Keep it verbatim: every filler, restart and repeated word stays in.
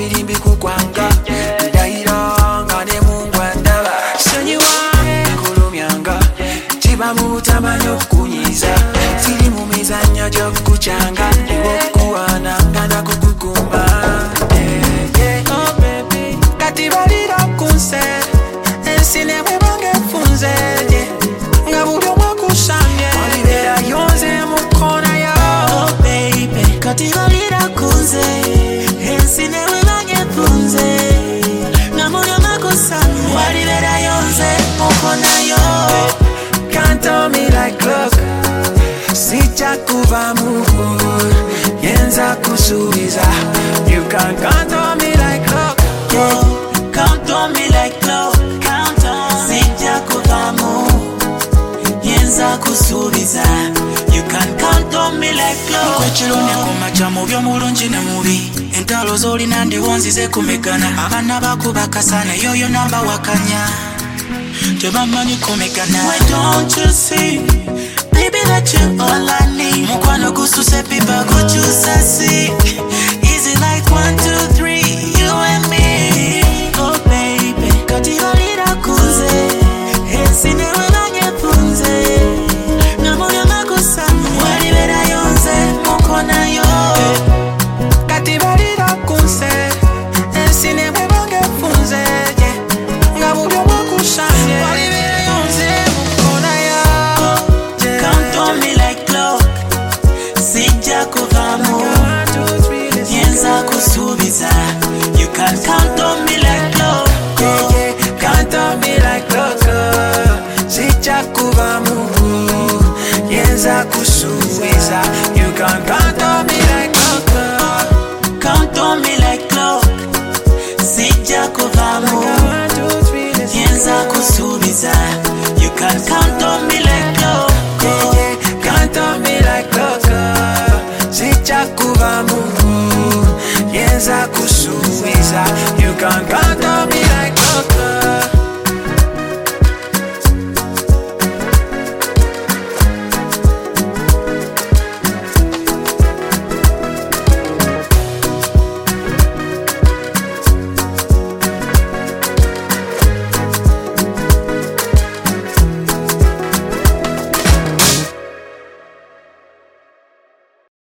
firimbi kukwanga ndayiranga ne mungu andaba sonyiwa kulumyanga kiba mu butamanyi okukunyiza siri mu mizannyo gy'okukucanga ndiwokuwana ngana kukukumba oh baby kati balira kunse ensi ne bwebanga efunze nga buli omwe kusambye olibera yonze mu kona yo oh baby kati balira kunze ensi ne bwebanga efunze nga buli omwe kusambye olibera yonze mu kona yo. Can't tell me like look sija kuvamu yenza kusubiza you can't count on me like look yeah. Count on me like look count on sija kuvamu yenza kusubiza you can count on me like look kwechirone kumacha mu byo mulungi ne mubi entalo zoli nandi wonzize kumekana abana bakubaka sana yoyo namba wakanya why don't you see, baby, that you all I need. Mukwano kususe pipa kuchusa si. Easy like one, two, three, you and me. Oh baby, katika lira kunze. Ensi newe bange punze. Namoya makusami, wali vera yonze, mukona yo. Katika lira kunze. Ensi newe bange punze. Ngabuyo makusami. You can count on me like look yeah, yeah. Count on me like look sija kuvamu yenza kusubiza you can count on me like look count on me like look sija kuvamu yenza kusubiza you can count on me like look yeah, yeah. Count on me like look sija kuvamu yenza kusubiza you can count on me like look